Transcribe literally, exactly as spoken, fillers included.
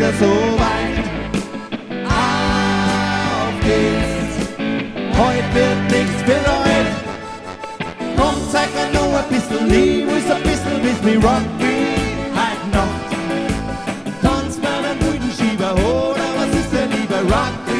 wieder so weit. Auf geht's, heute wird nichts für Leute. Komm, zeig mir noch ein bisschen Liebe, ist ein bisschen with me rock me heute Nacht. Tanz mir einen guten Schieber, oder was ist denn lieber Rock?